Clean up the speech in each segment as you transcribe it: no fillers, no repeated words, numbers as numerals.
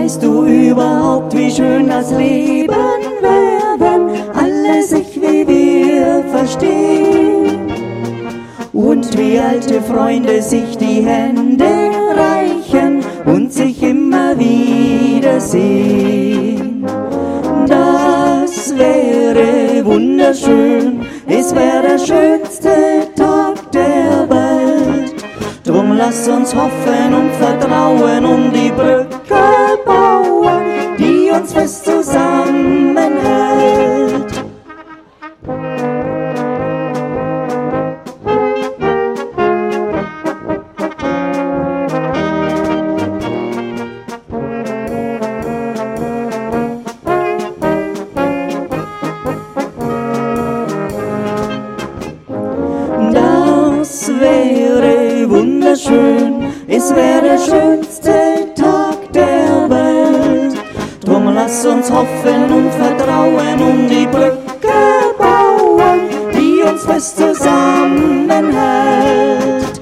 Weißt du überhaupt, wie schön das Leben wäre, wenn alle sich wie wir verstehen und wie alte Freunde sich die Hände reichen und sich immer wieder sehen? Das wäre wunderschön, es wäre der schönste Tag der Welt. Drum lass uns hoffen und vertrauen, um die Brücke bauen, die uns fest zusammenhält. Das wäre wunderschön, es wäre der schönste Tag der Welt. Drum lass uns hoffen und vertrauen, um die Brücke bauen, die uns fest zusammenhält.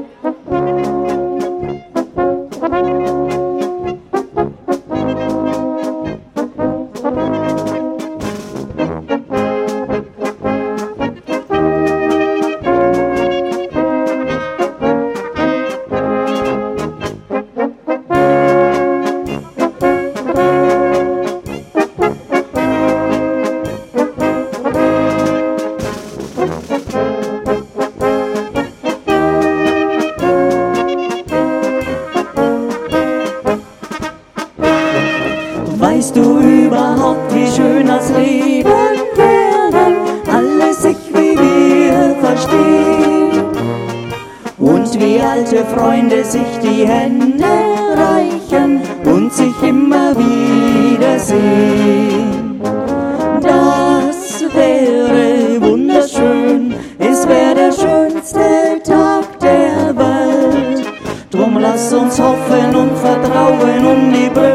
Weißt du überhaupt, wie schön das Leben wäre, wenn alle sich wie wir verstehen und wie alte Freunde sich die Hände reichen und sich immer wieder sehen? Das wäre wunderschön, es wäre der schönste Tag der Welt. Drum lass uns hoffen und vertrauen, um die Brücke